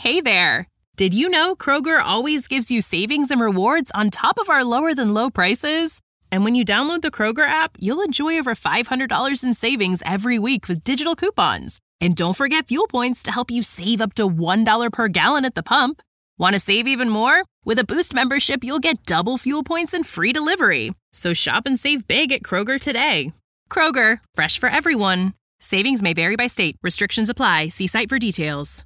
Hey there! Did you know Kroger always gives you savings and rewards on top of our lower-than-low prices? And when you download the Kroger app, you'll enjoy over $500 in savings every week with digital coupons. And don't forget fuel points to help you save up to $1 per gallon at the pump. Want to save even more? With a Boost membership, you'll get double fuel points and free delivery. So shop and save big at Kroger today. Kroger, fresh for everyone. Savings may vary by state. Restrictions apply. See site for details.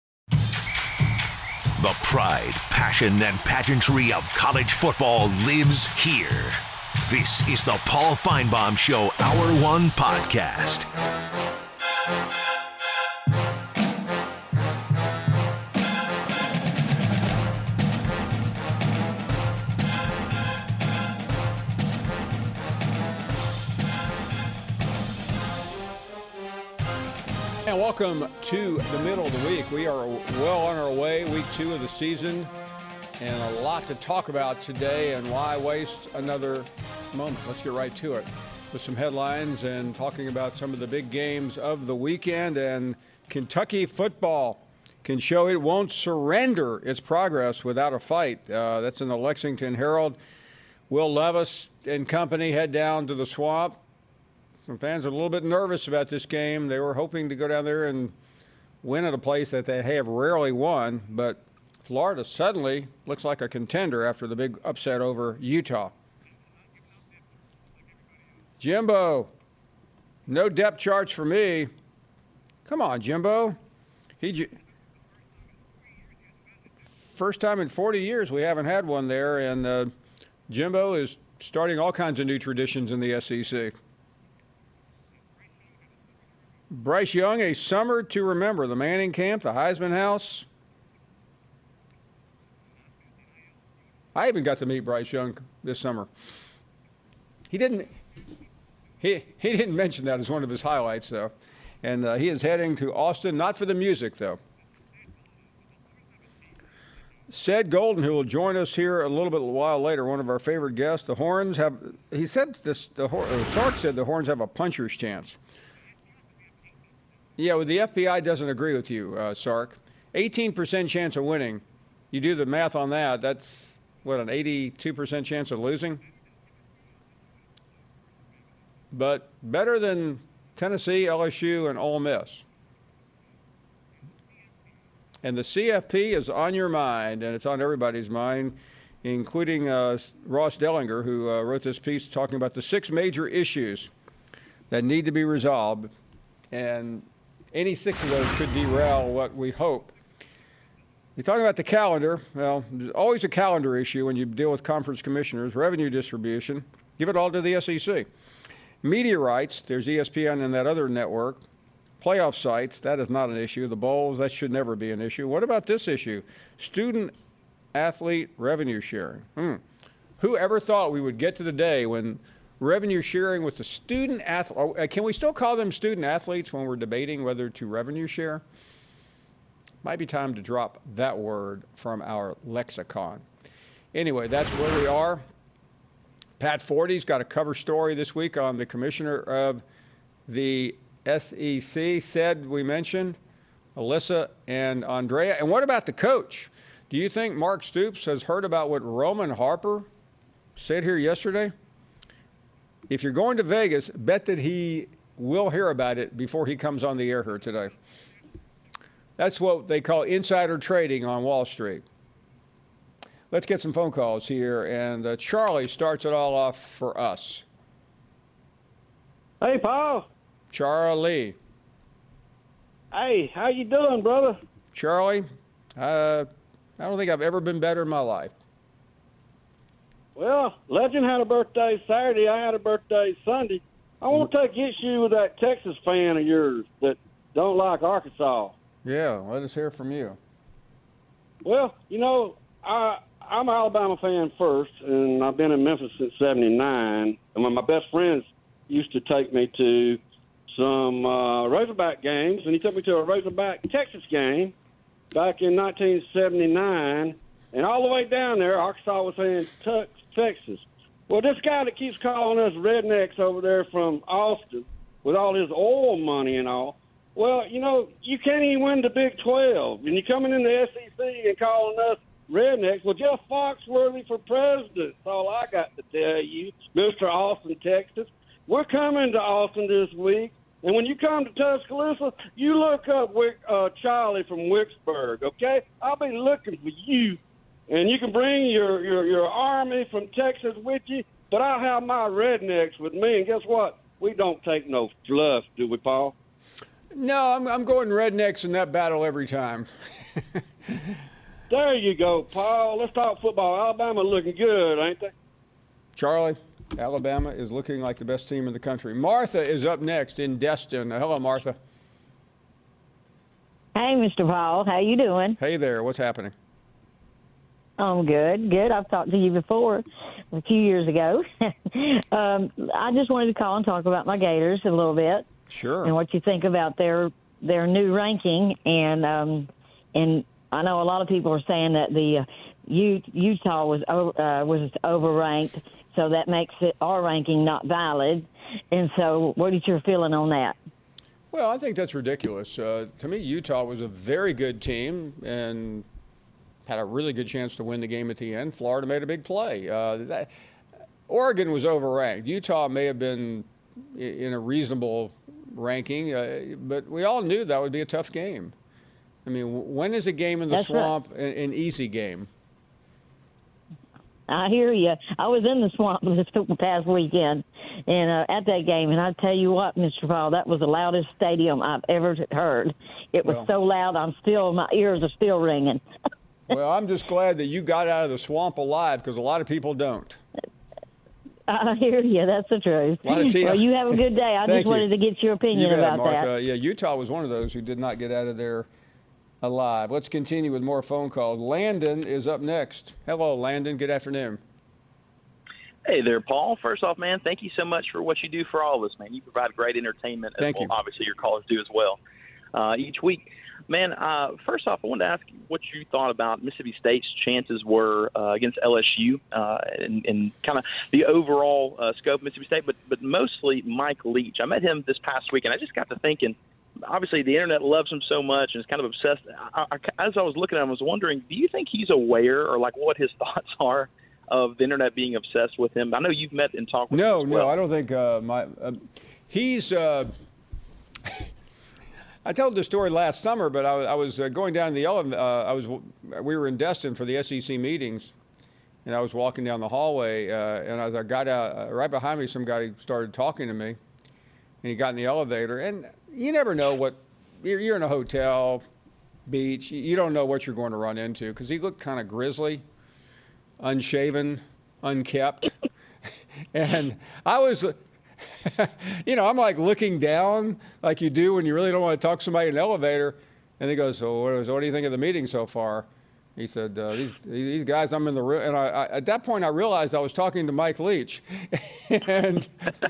The pride, passion, and pageantry of college football lives here. This is the Paul Finebaum Show Hour 1 podcast. And welcome to the middle of the week. We are well on our way, week 2 of the season, and a lot to talk about today, and why waste another moment. Let's get right to it with some headlines and talking about some of the big games of the weekend. And Kentucky football can show it won't surrender its progress without a fight. That's in the Lexington Herald. Will Levis and company head down to the Swamp. Some fans are a little bit nervous about this game. They were hoping to go down there and win at a place that they have rarely won, but Florida suddenly looks like a contender after the big upset over Utah. Jimbo, no depth charts for me. Come on, Jimbo. First time in 40 years we haven't had one there, and Jimbo is starting all kinds of new traditions in the SEC. Bryce Young, a summer to remember. The Manning camp, the Heisman House. I even got to meet Bryce Young this summer. He didn't mention that as one of his highlights, though. And he is heading to Austin, not for the music, though. Ced Golden, who will join us here a while later, one of our favorite guests. The Horns have, he said this, Sark said the Horns have a puncher's chance. Yeah, well, the FBI doesn't agree with you, Sark. 18% chance of winning. You do the math on that, that's, what, an 82% chance of losing? But better than Tennessee, LSU, and Ole Miss. And the CFP is on your mind, and it's on everybody's mind, including Ross Dellinger, who wrote this piece talking about the 6 major issues that need to be resolved. And any 6 of those could derail what we hope. You're talking about the calendar. Well, there's always a calendar issue when you deal with conference commissioners. Revenue distribution. Give it all to the SEC. Media rights. There's ESPN and that other network. Playoff sites. That is not an issue. The bowls. That should never be an issue. What about this issue? Student-athlete revenue sharing. Who ever thought we would get to the day when revenue sharing with the student athlete, can we still call them student athletes when we're debating whether to revenue share? Might be time to drop that word from our lexicon. Anyway, that's where we are. Pat Forty's got a cover story this week on the commissioner of the SEC. Said we mentioned Alyssa and Andrea. And what about the coach? Do you think Mark Stoops has heard about what Roman Harper said here yesterday? If you're going to Vegas, bet that he will hear about it before he comes on the air here today. That's what they call insider trading on Wall Street. Let's get some phone calls here, and Charlie starts it all off for us. Hey, Paul. Charlie. Hey, how you doing, brother? Charlie, I don't think I've ever been better in my life. Well, Legend had a birthday Saturday. I had a birthday Sunday. I want to take issue with that Texas fan of yours that don't like Arkansas. Yeah, let us hear from you. Well, you know, I'm an Alabama fan first, and I've been in Memphis since '79. And when my best friends used to take me to some Razorback games, and he took me to a Razorback Texas game back in 1979. And all the way down there, Arkansas was saying Texas. Well, this guy that keeps calling us rednecks over there from Austin with all his oil money and all, Well, you can't even win the Big 12. And you're coming in the SEC and calling us rednecks. Well, Jeff Foxworthy for president. That's all I got to tell you, Mr. Austin, Texas. We're coming to Austin this week. And when you come to Tuscaloosa, you look up Charlie from Wicksburg, okay? I'll be looking for you. And you can bring your army from Texas with you, but I'll have my rednecks with me. And guess what? We don't take no fluff, do we, Paul? No, I'm going rednecks in that battle every time. There you go, Paul. Let's talk football. Alabama looking good, ain't they? Charlie, Alabama is looking like the best team in the country. Martha is up next in Destin. Hello, Martha. Hey, Mr. Paul. How you doing? Hey there. What's happening? I'm good. Good. I've talked to you before a few years ago. I just wanted to call and talk about my Gators a little bit. Sure. And what you think about their new ranking. And I know a lot of people are saying that the Utah was overranked, so that makes our ranking not valid. And so what is your feeling on that? Well, I think that's ridiculous. To me, Utah was a very good team and had a really good chance to win the game at the end. Florida made a big play. Oregon was overranked. Utah may have been in a reasonable ranking, but we all knew that would be a tough game. I mean, when is a game in the swamp an easy game? I hear you. I was in the swamp this past weekend and at that game, and I tell you what, Mr. Paul, that was the loudest stadium I've ever heard. It was so loud, my ears are still ringing. Well, I'm just glad that you got out of the swamp alive, because a lot of people don't. I hear you. That's the truth. Well, you have a good day. I just wanted to get your opinion about Martha. that. Yeah, Utah was one of those who did not get out of there alive. Let's continue with more phone calls. Landon is up next. Hello, Landon. Good afternoon. Hey there, Paul. First off, man, thank you so much for what you do for all of us, man. You provide great entertainment. Thank you. Obviously, your callers do as well each week. Man, first off, I wanted to ask you what you thought about Mississippi State's chances were against LSU and kind of the overall scope of Mississippi State, but mostly Mike Leach. I met him this past week, and I just got to thinking, obviously the internet loves him so much and is kind of obsessed. As I was looking at him, I was wondering, do you think he's aware or like what his thoughts are of the internet being obsessed with him? I know you've met and talked with him as well. No, I don't think he's I told the story last summer, but I was going down the elevator. We were in Destin for the SEC meetings, and I was walking down the hallway, and as I got out, right behind me, some guy started talking to me, and he got in the elevator. And you never know what you're in a hotel, beach. You don't know what you're going to run into, because he looked kind of grizzly, unshaven, unkept, and I was. I'm like looking down like you do when you really don't want to talk to somebody in an elevator. And he goes, so what do you think of the meeting so far? He said, these guys, I'm in the room. And I at that point, I realized I was talking to Mike Leach. And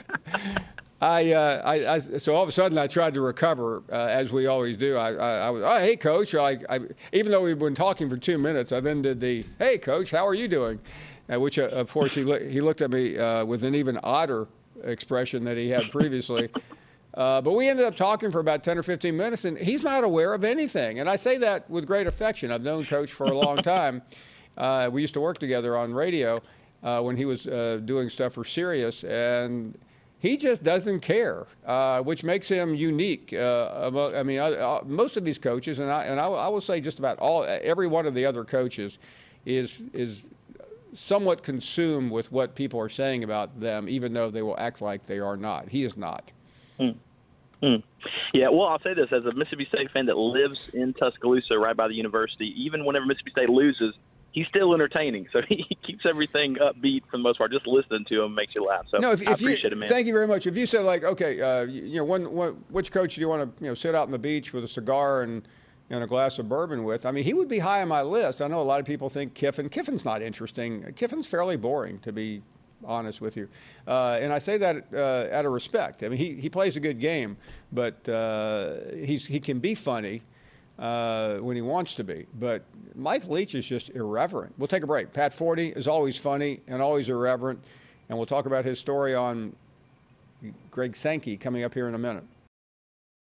so all of a sudden I tried to recover, as we always do. I was, oh, hey, Coach. Even though we've been talking for 2 minutes, I then did the, hey, Coach, how are you doing? Which, of course, he looked at me with an even odder expression that he had previously. But we ended up talking for about 10 or 15 minutes, and he's not aware of anything. And I say that with great affection. I've known Coach for a long time. We used to work together on radio when he was doing stuff for Sirius, and he just doesn't care, which makes him unique. Most of these coaches, and I will say just about every one of the other coaches is somewhat consumed with what people are saying about them, even though they will act like they are not. He is not. Yeah, well, I'll say this. As a Mississippi State fan that lives in Tuscaloosa right by the university, even whenever Mississippi State loses, he's still entertaining. So he keeps everything upbeat for the most part. Just listening to him makes you laugh. So I appreciate it, man. Thank you very much. If you said, like, okay, which coach do you want to sit out on the beach with a cigar and a glass of bourbon with, I mean, he would be high on my list. I know a lot of people think Kiffin. Kiffin's not interesting. Kiffin's fairly boring, to be honest with you. And I say that out of respect. I mean, he plays a good game, but he can be funny when he wants to be. But Mike Leach is just irreverent. We'll take a break. Pat Forty is always funny and always irreverent. And we'll talk about his story on Greg Sankey coming up here in a minute.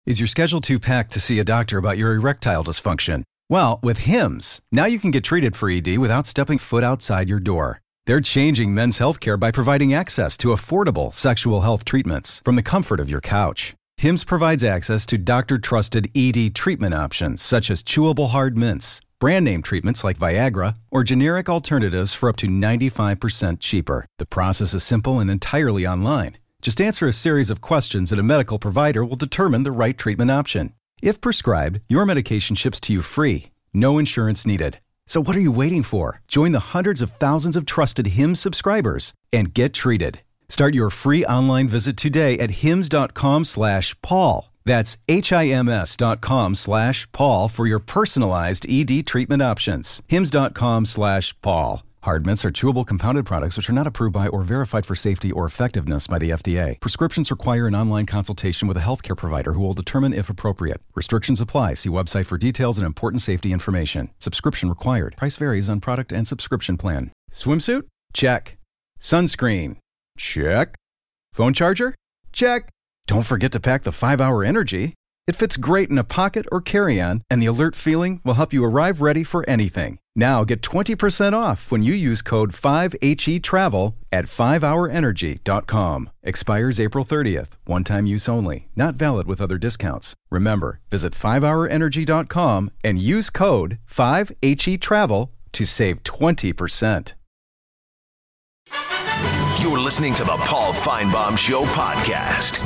Is your schedule too packed to see a doctor about your erectile dysfunction? Well, with Hims, now you can get treated for ED without stepping foot outside your door. They're changing men's healthcare by providing access to affordable sexual health treatments from the comfort of your couch. Hims provides access to doctor-trusted ED treatment options such as chewable hard mints, brand name treatments like Viagra, or generic alternatives for up to 95% cheaper. The process is simple and entirely online. Just answer a series of questions and a medical provider will determine the right treatment option. If prescribed, your medication ships to you free. No insurance needed. So what are you waiting for? Join the hundreds of thousands of trusted Hims subscribers and get treated. Start your free online visit today at hims.com/Paul. That's HIMS.com/Paul for your personalized ED treatment options. hims.com/Paul. Hard mints are chewable compounded products which are not approved by or verified for safety or effectiveness by the FDA. Prescriptions require an online consultation with a healthcare provider who will determine if appropriate. Restrictions apply. See website for details and important safety information. Subscription required. Price varies on product and subscription plan. Swimsuit? Check. Sunscreen? Check. Phone charger? Check. Don't forget to pack the 5-Hour Energy. It fits great in a pocket or carry-on, and the alert feeling will help you arrive ready for anything. Now get 20% off when you use code 5HETRAVEL at 5hourenergy.com. Expires April 30th. One-time use only. Not valid with other discounts. Remember, visit 5hourenergy.com and use code 5HETRAVEL to save 20%. You're listening to the Paul Feinbaum Show podcast.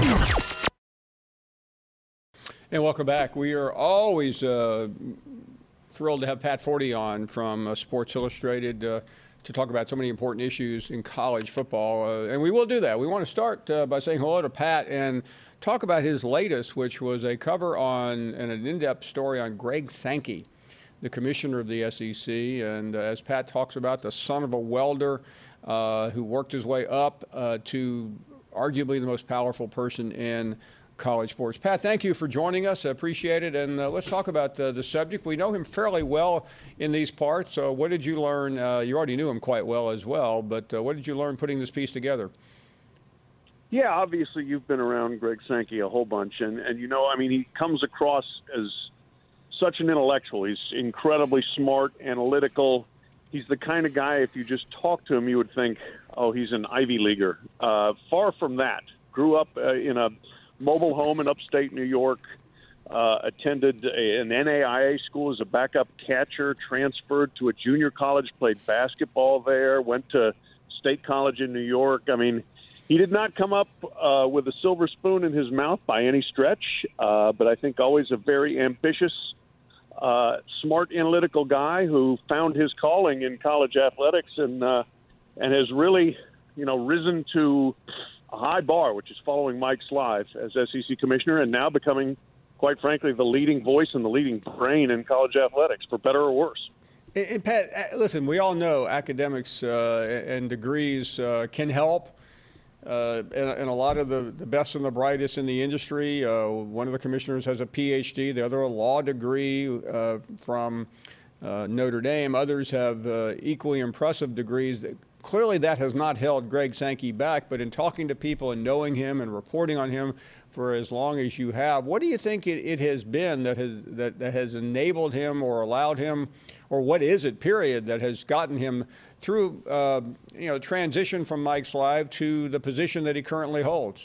And welcome back. We are always thrilled to have Pat Forty on from Sports Illustrated to talk about so many important issues in college football. And we will do that. We want to start by saying hello to Pat and talk about his latest, which was a cover on and an in-depth story on Greg Sankey, the commissioner of the SEC. And as Pat talks about, the son of a welder who worked his way up to arguably the most powerful person in college sports. Pat, thank you for joining us. I appreciate it. And let's talk about the subject. We know him fairly well in these parts. So what did you learn? You already knew him quite well as well, but what did you learn putting this piece together? Yeah, obviously you've been around Greg Sankey a whole bunch. And you know, I mean, he comes across as such an intellectual. He's incredibly smart, analytical. He's the kind of guy, if you just talk to him, you would think, oh, he's an Ivy Leaguer. Far from that. Grew up in a mobile home in upstate New York, attended an NAIA school as a backup catcher, transferred to a junior college, played basketball there, went to State College in New York. I mean, he did not come up with a silver spoon in his mouth by any stretch, but I think always a very ambitious, smart, analytical guy who found his calling in college athletics and has really, you know, risen to a high bar, which is following Mike Slive as SEC commissioner and now becoming, quite frankly, the leading voice and the leading brain in college athletics, for better or worse. And Pat, listen, we all know academics and degrees can help. And a lot of the best and the brightest in the industry. One of the commissioners has a PhD, the other a law degree from Notre Dame. Others have equally impressive degrees. Clearly that has not held Greg Sankey back, but in talking to people and knowing him and reporting on him for as long as you have, what do you think it has been that has enabled him or allowed him, or what is it, period, that has gotten him through transition from Mike Slive to the position that he currently holds?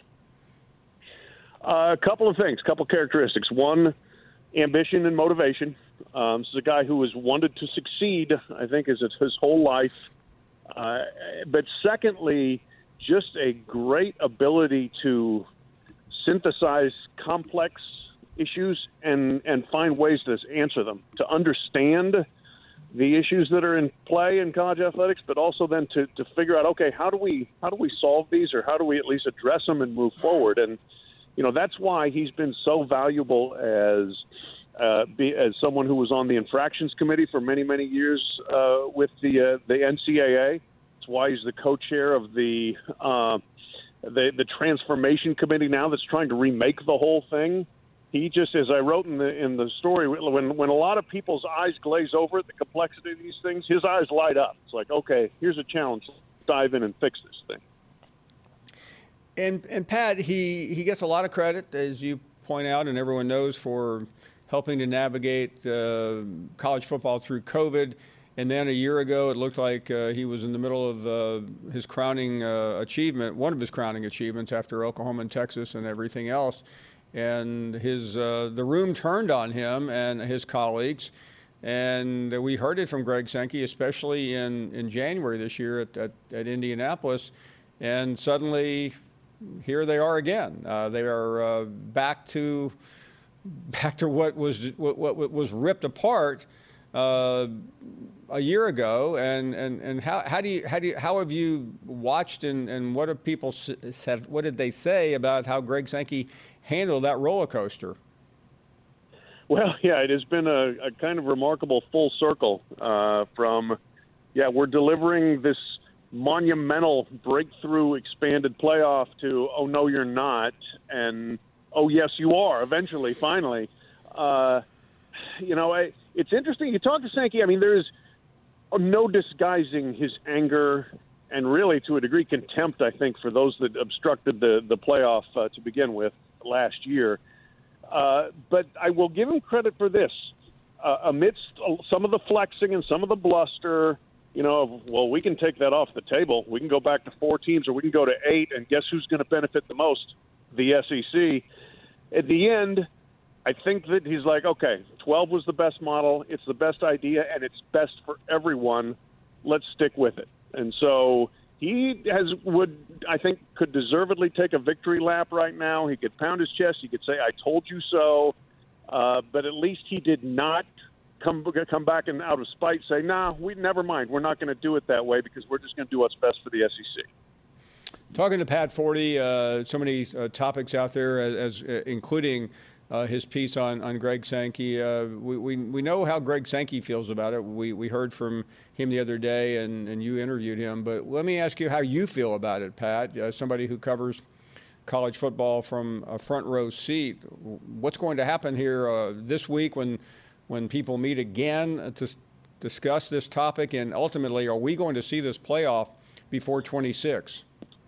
A couple of things, a couple characteristics. One, ambition and motivation. This is a guy who has wanted to succeed, I think, his whole life. But secondly, just a great ability to synthesize complex issues and find ways to answer them, to understand the issues that are in play in college athletics, but also then to figure out, okay, how do we solve these, or how do we at least address them and move forward? And, you know, that's why he's been so valuable as someone who was on the infractions committee for many, many years with the NCAA. It's why he's the co-chair of the transformation committee now that's trying to remake the whole thing. He just, as I wrote in the story, when a lot of people's eyes glaze over at the complexity of these things, his eyes light up. It's like, okay, here's a challenge. Let's dive in and fix this thing. And Pat, he gets a lot of credit, as you point out, and everyone knows, for helping to navigate college football through COVID. And then a year ago, it looked like he was in the middle of his crowning achievement, one of his crowning achievements after Oklahoma and Texas and everything else. And the room turned on him and his colleagues. And we heard it from Greg Sankey, especially in January this year at Indianapolis. And suddenly, here they are again. They are back to what was ripped apart a year ago. And how have you watched and what have people said? What did they say about how Greg Sankey handled that roller coaster? Well, yeah, it has been a kind of remarkable full circle we're delivering this monumental breakthrough expanded playoff to, oh, no, you're not, and, oh, yes, you are, eventually, finally. It's interesting. You talk to Sankey, I mean, there's no disguising his anger and really, to a degree, contempt, I think, for those that obstructed the playoff to begin with last year. But I will give him credit for this. Amidst some of the flexing and some of the bluster, we can take that off the table. We can go back to 4 teams or we can go to 8, and guess who's going to benefit the most? The SEC. At the end, I think that he's like, okay, 12 was the best model. It's the best idea, and it's best for everyone. Let's stick with it. And so he could deservedly take a victory lap right now. He could pound his chest. He could say, I told you so. But at least he did not come back and out of spite say, never mind. We're not going to do it that way because we're just going to do what's best for the SEC. Talking to Pat Forty, so many topics out there, as including his piece on Greg Sankey. We know how Greg Sankey feels about it. We heard from him the other day, and you interviewed him. But let me ask you how you feel about it, Pat, somebody who covers college football from a front row seat. What's going to happen here this week when people meet again to discuss this topic? And ultimately, are we going to see this playoff before 26?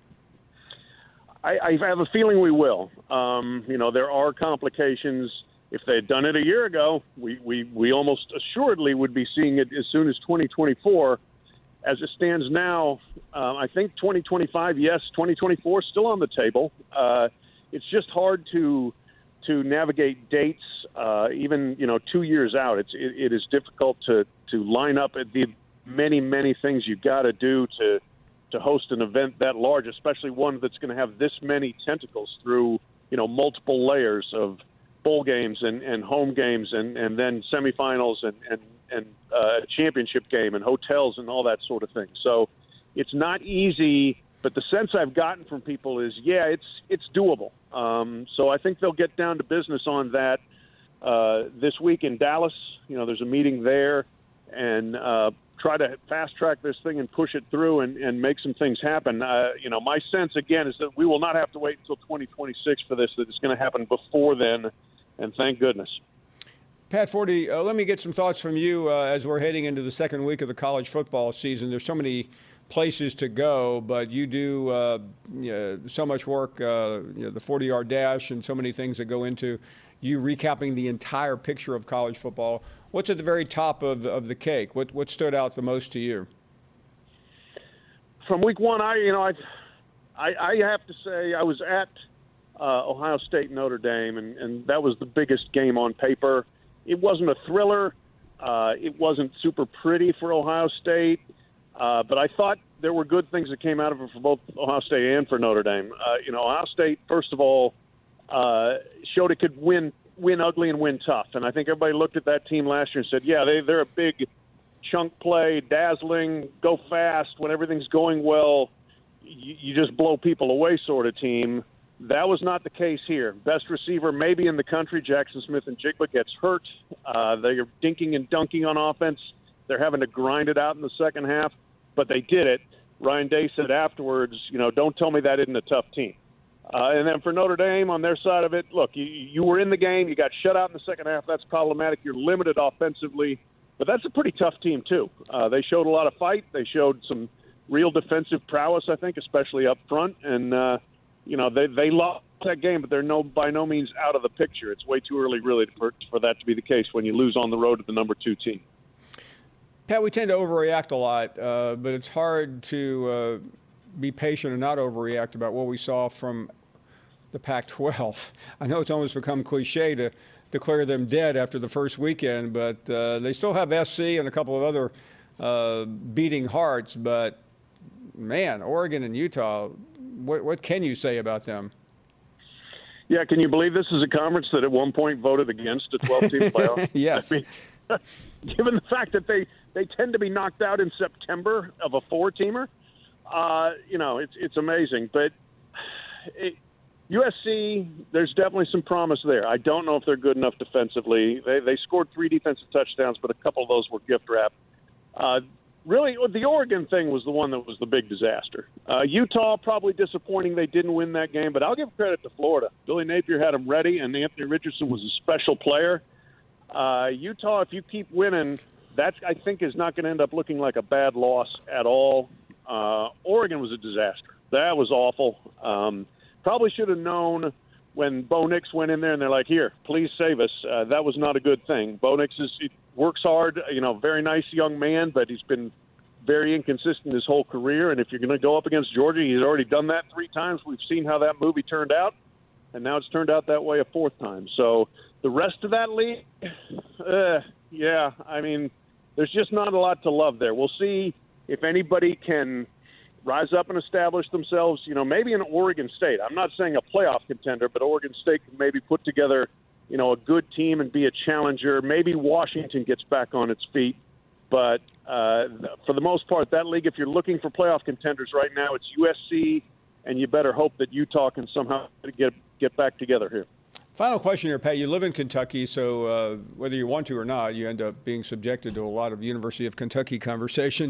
I have a feeling we will. There are complications. If they had done it a year ago, we almost assuredly would be seeing it as soon as 2024. As it stands now, I think 2025, yes, 2024 still on the table. It's just hard to navigate dates, even 2 years out. It is difficult to line up at the many things you've got to do to host an event that large, especially one that's going to have this many tentacles through, multiple layers of bowl games and home games and then semifinals and a championship game and hotels and all that sort of thing. So it's not easy, but the sense I've gotten from people is, it's doable. So I think they'll get down to business on that this week in Dallas. There's a meeting there and try to fast-track this thing and push it through and make some things happen. My sense, again, is that we will not have to wait until 2026 for this, that it's going to happen before then, and thank goodness. Pat Forty, let me get some thoughts from you as we're heading into the second week of the college football season. There's so many places to go, but you do so much work, the 40-yard dash and so many things that go into you recapping the entire picture of college football. What's at the very top of the cake? What stood out the most to you? From week one, I have to say I was at Ohio State Notre Dame, and that was the biggest game on paper. It wasn't a thriller. It wasn't super pretty for Ohio State, but I thought there were good things that came out of it for both Ohio State and for Notre Dame. Ohio State, first of all, showed it could win ugly and win tough. And I think everybody looked at that team last year and said, they're a big chunk play, dazzling, go fast. When everything's going well, you just blow people away sort of team. That was not the case here. Best receiver maybe in the country, Jackson Smith-Njigba, gets hurt. They are dinking and dunking on offense. They're having to grind it out in the second half, but they did it. Ryan Day said afterwards, don't tell me that isn't a tough team. And then for Notre Dame on their side of it, look, you were in the game. You got shut out in the second half. That's problematic. You're limited offensively. But that's a pretty tough team, too. They showed a lot of fight. They showed some real defensive prowess, I think, especially up front. And, they lost that game, but they're by no means out of the picture. It's way too early, really, for that to be the case when you lose on the road to the number 2 team. Pat, we tend to overreact a lot, but it's hard to be patient and not overreact about what we saw from the Pac-12. I know it's almost become cliche to declare them dead after the first weekend, but they still have SC and a couple of other beating hearts. But, man, Oregon and Utah, what can you say about them? Yeah, can you believe this is a conference that at one point voted against a 12-team playoff? Yes. I mean, given the fact that they tend to be knocked out in September of a 4-teamer, it's amazing. But USC, there's definitely some promise there. I don't know if they're good enough defensively. They scored 3 defensive touchdowns, but a couple of those were gift wrap. Really, the Oregon thing was the one that was the big disaster. Utah, probably disappointing they didn't win that game, but I'll give credit to Florida. Billy Napier had them ready, and Anthony Richardson was a special player. Utah, if you keep winning, that, I think, is not going to end up looking like a bad loss at all. Oregon was a disaster. That was awful. Probably should have known when Bo Nix went in there and they're like, here, please save us. That was not a good thing. Bo Nix works hard, very nice young man, but he's been very inconsistent his whole career. And if you're going to go up against Georgia, he's already done that 3 times. We've seen how that movie turned out, and now it's turned out that way a 4th time. So the rest of that league, there's just not a lot to love there. We'll see if anybody can rise up and establish themselves, maybe in Oregon State. I'm not saying a playoff contender, but Oregon State can maybe put together, a good team and be a challenger. Maybe Washington gets back on its feet. But for the most part, that league, if you're looking for playoff contenders right now, it's USC, and you better hope that Utah can somehow get back together here. Final question here, Pat. You live in Kentucky, so whether you want to or not, you end up being subjected to a lot of University of Kentucky conversation.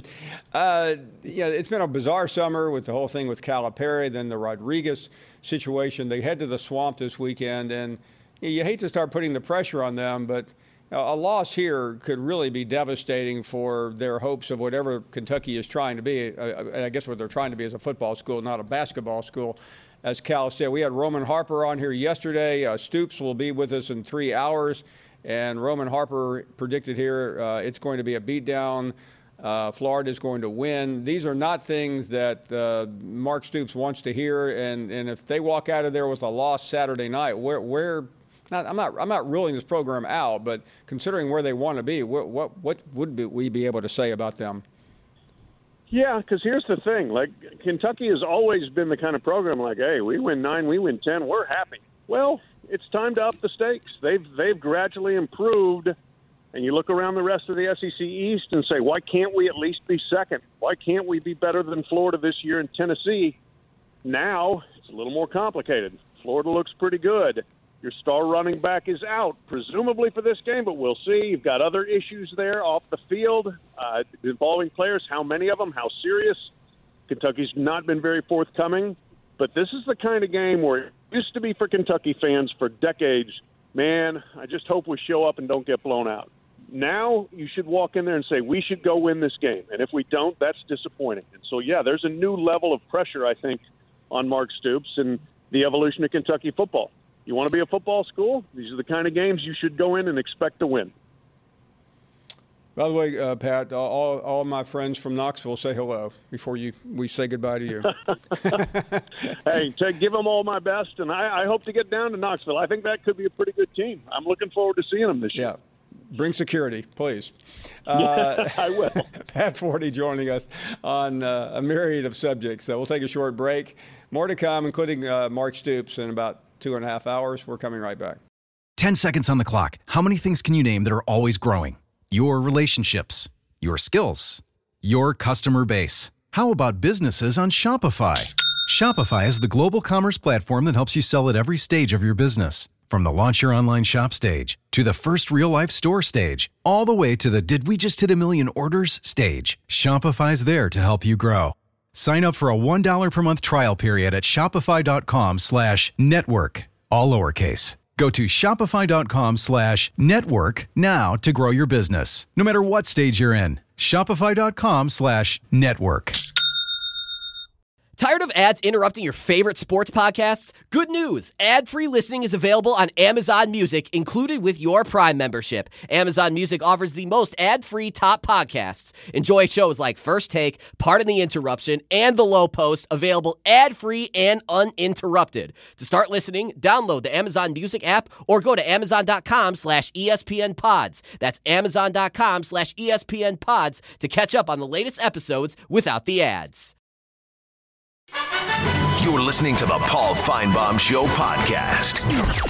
It's been a bizarre summer with the whole thing with Calipari, then the Rodriguez situation. They head to the Swamp this weekend, and you hate to start putting the pressure on them, but a loss here could really be devastating for their hopes of whatever Kentucky is trying to be. I guess what they're trying to be is a football school, not a basketball school. As Cal said, we had Roman Harper on here yesterday. Stoops will be with us in 3 hours. And Roman Harper predicted here it's going to be a beatdown. Florida is going to win. These are not things that Mark Stoops wants to hear. And if they walk out of there with a loss Saturday night, I'm not ruling this program out, but considering where they want to be, what would we be able to say about them? Yeah, because here's the thing. Like, Kentucky has always been the kind of program like, hey, we win 9, we win 10, we're happy. Well, it's time to up the stakes. They've gradually improved, and you look around the rest of the SEC East and say, why can't we at least be second? Why can't we be better than Florida this year and Tennessee? Now it's a little more complicated. Florida looks pretty good. Your star running back is out, presumably for this game, but we'll see. You've got other issues there off the field involving players. How many of them? How serious? Kentucky's not been very forthcoming. But this is the kind of game where it used to be for Kentucky fans for decades. Man, I just hope we show up and don't get blown out. Now you should walk in there and say, we should go win this game. And if we don't, that's disappointing. And so, yeah, there's a new level of pressure, I think, on Mark Stoops and the evolution of Kentucky football. You want to be a football school? These are the kind of games you should go in and expect to win. By the way, Pat, all my friends from Knoxville say hello before we say goodbye to you. Hey, give them all my best, and I hope to get down to Knoxville. I think that could be a pretty good team. I'm looking forward to seeing them this year. Yeah. Bring security, please. I will. Pat Forty joining us on a myriad of subjects. So we'll take a short break. More to come, including Mark Stoops in about 2.5 hours. We're coming right back. 10 seconds on the clock. How many things can you name that are always growing? Your relationships, your skills, your customer base. How about businesses on Shopify? Shopify is the global commerce platform that helps you sell at every stage of your business. From the launch your online shop stage, to the first real-life store stage, all the way to the did we just hit 1 million orders stage. Shopify's there to help you grow. Sign up for a $1 per month trial period at shopify.com/network, all lowercase. Go to shopify.com/network now to grow your business, no matter what stage you're in. Shopify.com/network. Tired of ads interrupting your favorite sports podcasts? Good news! Ad-free listening is available on Amazon Music, included with your Prime membership. Amazon Music offers the most ad-free top podcasts. Enjoy shows like First Take, Pardon the Interruption, and The Low Post, available ad-free and uninterrupted. To start listening, download the Amazon Music app or go to amazon.com/ESPN Pods. That's amazon.com/ESPN Pods to catch up on the latest episodes without the ads. You're listening to the Paul Feinbaum Show podcast.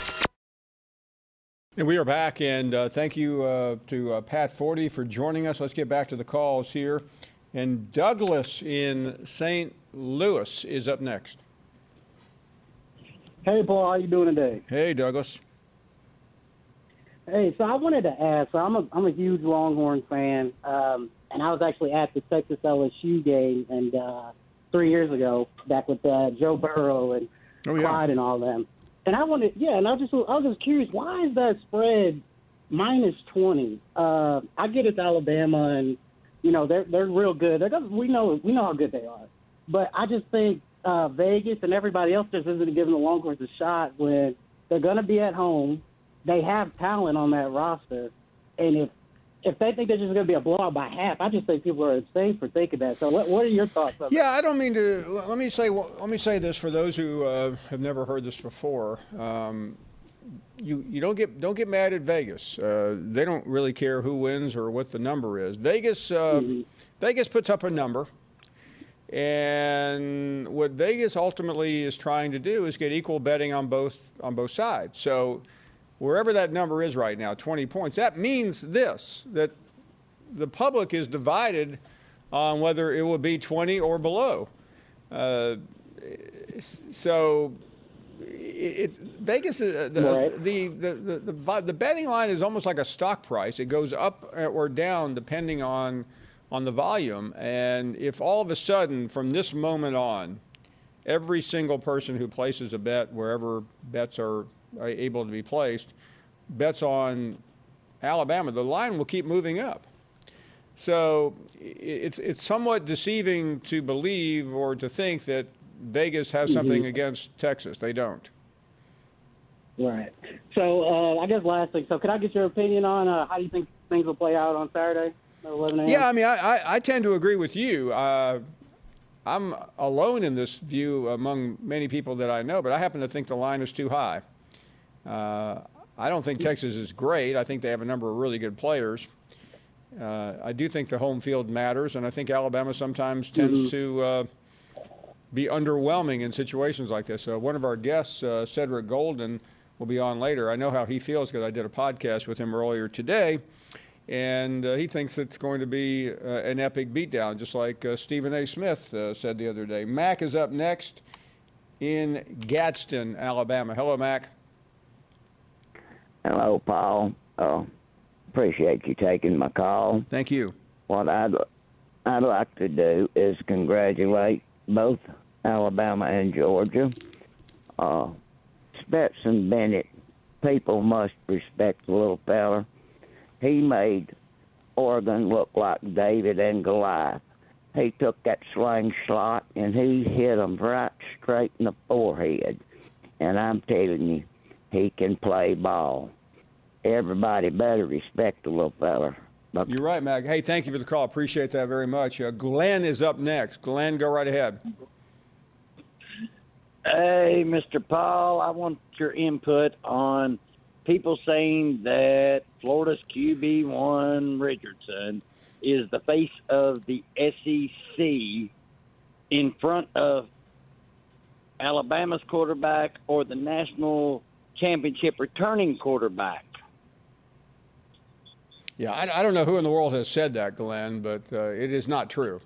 And we are back, and thank you to Pat Forty for joining us. Let's get back to the calls here. And Douglas in St. Louis is up next. Hey, Paul, how you doing today? Hey, Douglas. Hey, so I wanted to ask. So I'm a huge Longhorn fan, and I was actually at the Texas LSU game and 3 years ago, back with Joe Burrow and Clyde and all them. And I wanted, and I was just curious, why is that spread -20? I get it's Alabama, and they're real good. We know how good they are, but I just think Vegas and everybody else just isn't giving the Longhorns a shot when they're going to be at home. They have talent on that roster, and if they think they're just going to be a blowout by half, I just think people are insane for thinking that. So what are your thoughts on that? Yeah, I don't mean to. Let me say this for those who have never heard this before. You don't get mad at Vegas. They don't really care who wins or what the number is. Vegas puts up a number, and what Vegas ultimately is trying to do is get equal betting on both sides. So wherever that number is right now, 20 points, that means that the public is divided on whether it will be 20 or below. So it's Vegas. The betting line is almost like a stock price. It goes up or down depending on the volume. And if all of a sudden, from this moment on, every single person who places a bet wherever bets are able to be placed, bets on Alabama, the line will keep moving up. So it's somewhat deceiving to believe or to think that Vegas has something against Texas. They don't. Right. So I guess last thing. So can I get your opinion on how you think things will play out on Saturday at 11 a.m.? Yeah, I mean, I tend to agree with you. I'm alone in this view among many people that I know, but I happen to think the line is too high. I don't think Texas is great. I think they have a number of really good players. I do think the home field matters, and I think Alabama sometimes tends to be underwhelming in situations like this. One of our guests, Cedric Golden, will be on later. I know how he feels because I did a podcast with him earlier today, and he thinks it's going to be an epic beatdown, just like Stephen A. Smith said the other day. Mac is up next in Gadsden, Alabama. Hello, Mac. Hello, Paul. Appreciate you taking my call. Thank you. What I'd like to do is congratulate both Alabama and Georgia. Stetson Bennett, people must respect the little fella. He made Oregon look like David and Goliath. He took that slingshot and he hit them right straight in the forehead. And I'm telling you, he can play ball. Everybody better respect the little fella. You're right, Mac. Hey, thank you for the call. Appreciate that very much. Glenn is up next. Glenn, go right ahead. Hey, Mr. Paul, I want your input on people saying that Florida's QB1 Richardson is the face of the SEC in front of Alabama's quarterback or the national championship returning quarterback. Yeah, I don't know who in the world has said that, Glenn, but it is not true.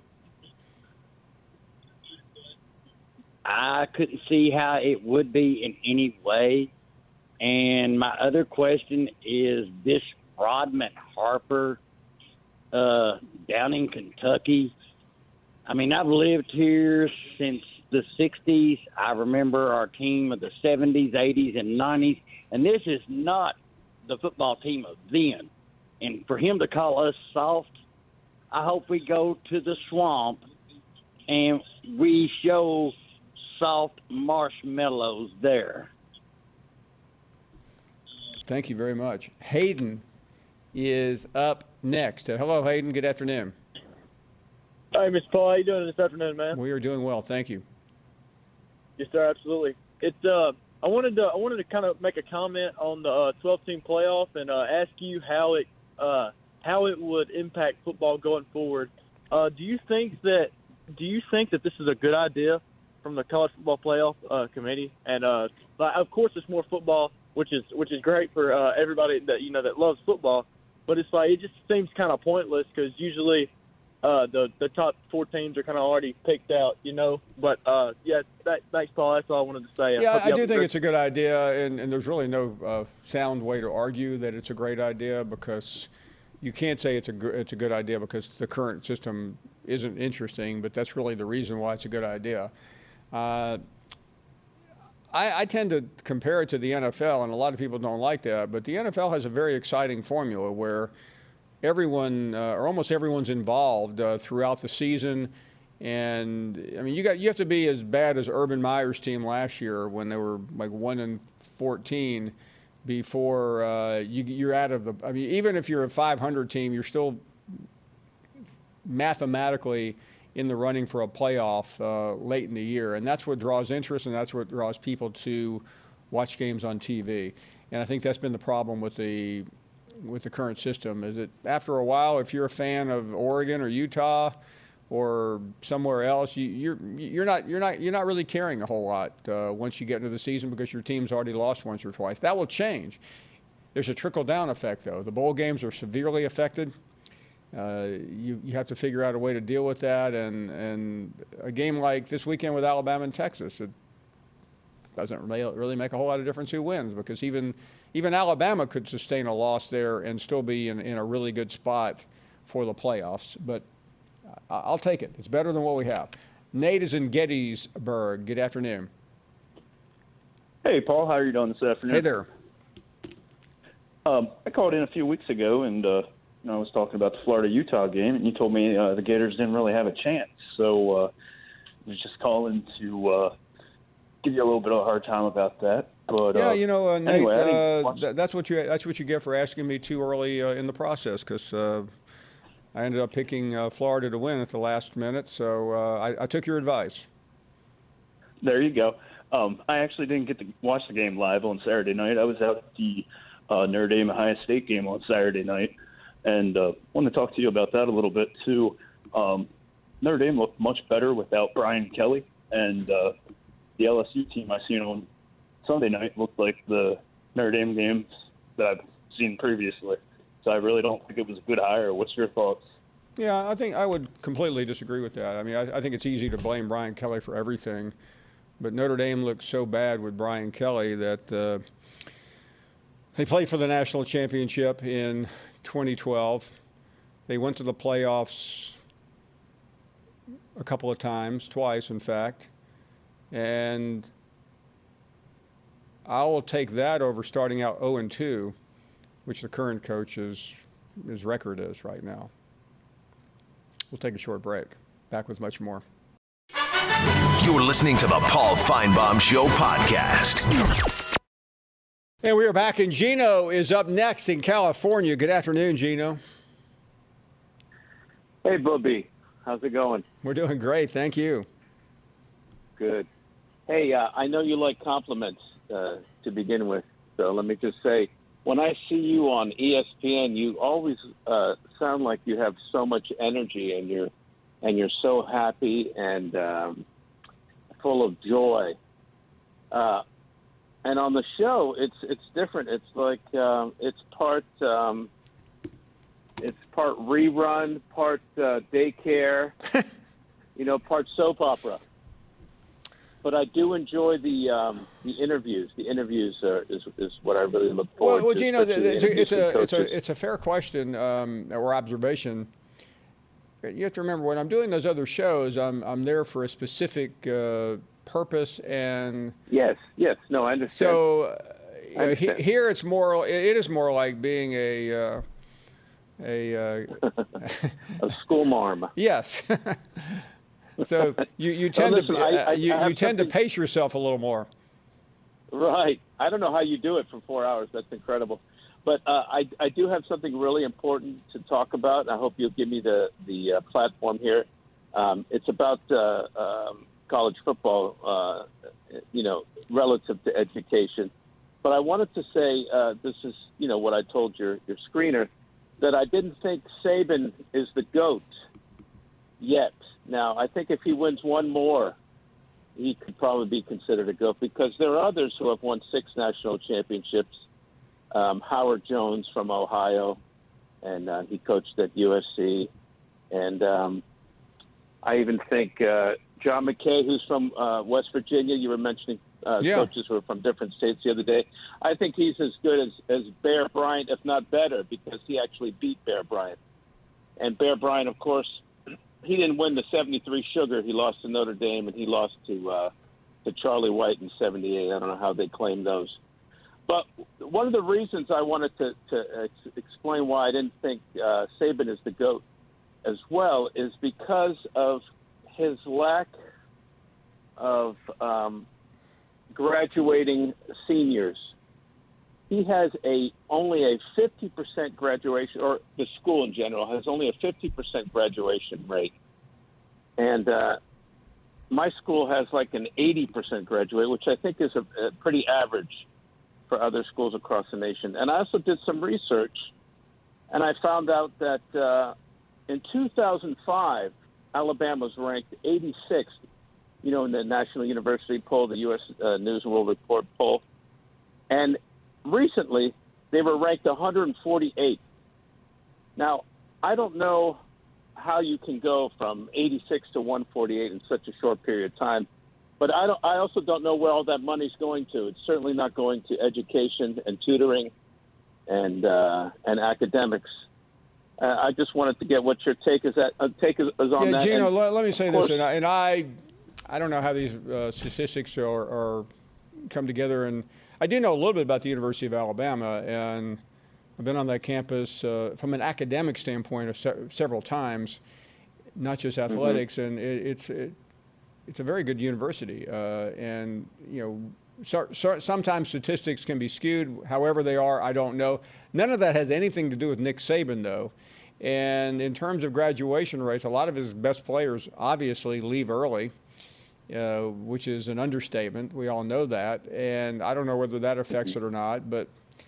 I couldn't see how it would be in any way. And my other question is this Rodman Harper down in Kentucky. I mean, I've lived here since the 60s. I remember our team of the 70s, 80s, and 90s. And this is not the football team of then. And for him to call us soft, I hope we go to the swamp and we show soft marshmallows there. Thank you very much. Hayden is up next. Hello, Hayden. Good afternoon. Hi, Mr. Paul. How you doing this afternoon, man? We are doing well. Thank you. Yes, sir. Absolutely. I wanted to kind of make a comment on the 12-team playoff and ask you how it would impact football going forward. Do you think that this is a good idea from the College Football Playoff Committee? And of course, it's more football, which is great for everybody that loves football. But it's like it just seems kind of pointless because usually the top 4 teams are kind of already picked out, But thanks, Paul. That's all I wanted to say. Yeah, I do think it's a good idea, and there's really no sound way to argue that it's a great idea because you can't say it's a good idea because the current system isn't interesting, but that's really the reason why it's a good idea. I tend to compare it to the NFL, and a lot of people don't like that, but the NFL has a very exciting formula where everyone or almost everyone's involved throughout the season. And I mean, you have to be as bad as Urban Meyer's team last year when they were like 1-14 before you're out of the. I mean, even if you're a 500 team, you're still mathematically in the running for a playoff late in the year, and that's what draws interest, and that's what draws people to watch games on TV. And I think that's been the problem with the current system. Is that after a while, if you're a fan of Oregon or Utah or somewhere else, you're not really caring a whole lot once you get into the season because your team's already lost once or twice. That will change. There's a trickle-down effect, though. The bowl games are severely affected. You have to figure out a way to deal with that, and a game like this weekend with Alabama and Texas, it doesn't really make a whole lot of difference who wins because even Alabama could sustain a loss there and still be in a really good spot for the playoffs. But I'll take it. It's better than what we have. Nate is in Gettysburg. Good afternoon. Hey, Paul. How are you doing this afternoon? Hey there. I called in a few weeks ago, and I was talking about the Florida-Utah game, and you told me the Gators didn't really have a chance. So I was just calling to give you a little bit of a hard time about that. But yeah, Nate, anyway, that's what you get for asking me too early in the process because I ended up picking Florida to win at the last minute. So I took your advice. There you go. I actually didn't get to watch the game live on Saturday night. I was out at the Notre Dame-Ohio State game on Saturday night. And want to talk to you about that a little bit, too. Notre Dame looked much better without Brian Kelly. And the LSU team I seen on Sunday night looked like the Notre Dame games that I've seen previously. So I really don't think it was a good hire. What's your thoughts? Yeah, I think I would completely disagree with that. I mean, I think it's easy to blame Brian Kelly for everything. But Notre Dame looked so bad with Brian Kelly that they played for the national championship in 2012. They went to the playoffs a couple of times, twice in fact, and I will take that over starting out 0-2, which the current coach's record is right now. We'll take a short break. Back with much more. You're listening to the Paul Feinbaum Show podcast. And we are back, and Gino is up next in California. Good afternoon, Gino. Hey, Bubby. How's it going? We're doing great. Thank you. Good. Hey, I know you like compliments to begin with, so let me just say, when I see you on ESPN, you always sound like you have so much energy, and you're so happy and full of joy. And on the show, it's different. It's like it's part rerun, part daycare, part soap opera. But I do enjoy the interviews. The interviews is what I really look forward to. Well, Gino, it's a fair question or observation. You have to remember when I'm doing those other shows, I'm there for a specific purpose and yes, no, I understand. So here it is more like being a school marm. Yes. So you tend listen, you tend to pace yourself a little more. Right. I don't know how you do it for 4 hours. That's incredible. But I do have something really important to talk about. I hope you'll give me the platform here. It's about college football, relative to education. But I wanted to say this is, what I told your screener, that I didn't think Saban is the GOAT yet. Now, I think if he wins one more, he could probably be considered a GOAT, because there are others who have won 6 national championships. Howard Jones from Ohio, and he coached at USC. And I even think John McKay, who's from West Virginia, you were mentioning coaches who are from different states the other day. I think he's as good as Bear Bryant, if not better, because he actually beat Bear Bryant. And Bear Bryant, of course, he didn't win the 73 Sugar. He lost to Notre Dame, and he lost to Charlie White in 78. I don't know how they claim those. But one of the reasons I wanted to explain why I didn't think Saban is the GOAT as well is because of his lack of graduating seniors. He has only a 50% graduation, or the school in general has only a 50% graduation rate. And my school has like an 80% graduate, which I think is a pretty average for other schools across the nation. And I also did some research, and I found out that in 2005, Alabama was ranked 86th, in the National University poll, the U.S. News and World Report poll. And recently, they were ranked 148th. Now, I don't know how you can go from 86 to 148 in such a short period of time. But I also don't know where all that money's going to. It's certainly not going to education and tutoring and academics. I just wanted to get what your take is on that. Yeah, Gino, let me say this, and I don't know how these statistics are come together. And I do know a little bit about the University of Alabama, and I've been on that campus from an academic standpoint several times, not just athletics, and it's a very good university, and sometimes statistics can be skewed. However they are, I don't know. None of that has anything to do with Nick Saban, though. And in terms of graduation rates, a lot of his best players obviously leave early, which is an understatement. We all know that, and I don't know whether that affects it or not. But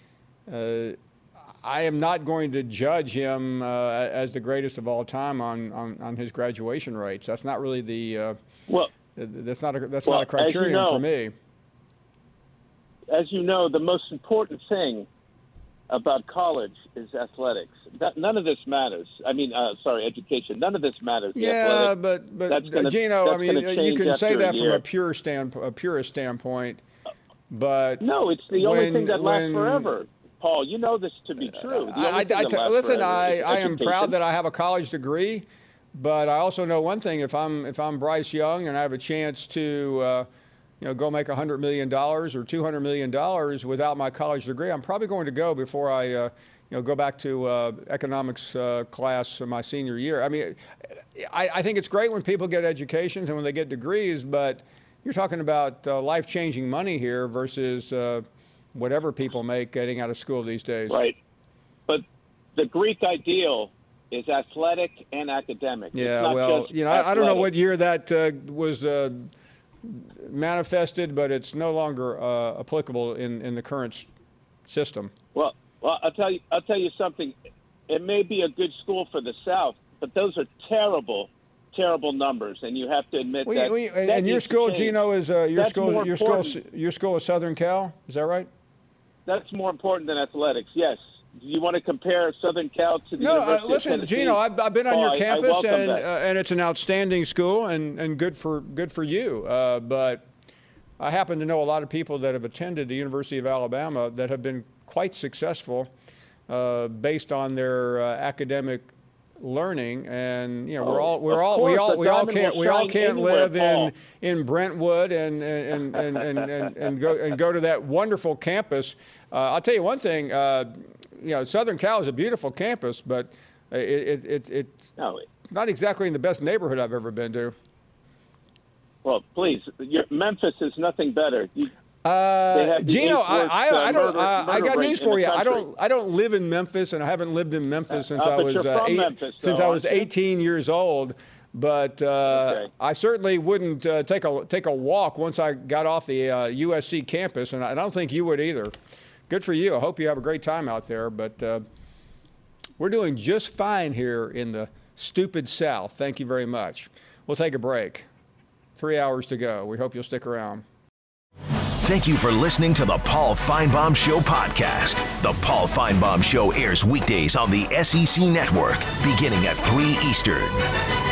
I am not going to judge him as the greatest of all time on his graduation rates. That's not really the that's not a criterion for me. As you know, the most important thing about college is athletics. None of this matters. I mean, education. None of this matters. Yeah, but Gino, I mean, you can say that from a purist standpoint, but no, it's the only thing that lasts forever. Paul, you know this to be true. Listen, I am proud that I have a college degree, but I also know one thing: if I'm Bryce Young and I have a chance to go make $100 million or $200 million without my college degree, I'm probably going to go before I go back to economics class my senior year. I mean, I think it's great when people get educations and when they get degrees, but you're talking about life-changing money here versus whatever people make getting out of school these days. Right. But the Greek ideal is athletic and academic. Yeah, well, I don't know what year that was manifested, but it's no longer applicable in the current system. Well, I'll tell you something. It may be a good school for the South, but those are terrible numbers, and you have to admit that. And your school, Gino, is your school is Southern Cal. Is that right? That's more important than athletics. Yes. Do you want to compare Southern Cal to the University listen, of Tennessee? Gino, I've been on your campus, and it's an outstanding school, and good for you. But I happen to know a lot of people that have attended the University of Alabama that have been quite successful based on their academic learning, and we all can't live in Brentwood and go to that wonderful campus. I'll tell you one thing. Southern Cal is a beautiful campus, but it's not exactly in the best neighborhood I've ever been to. Well, please, Memphis is nothing better. Gino, I got news for you. I don't live in Memphis, and I haven't lived in Memphis since I was 18 years old. But I certainly wouldn't take a walk once I got off the USC campus, and I don't think you would either. Good for you. I hope you have a great time out there. But we're doing just fine here in the stupid South. Thank you very much. We'll take a break. 3 hours to go. We hope you'll stick around. Thank you for listening to the Paul Finebaum Show podcast. The Paul Finebaum Show airs weekdays on the SEC Network, beginning at 3 Eastern.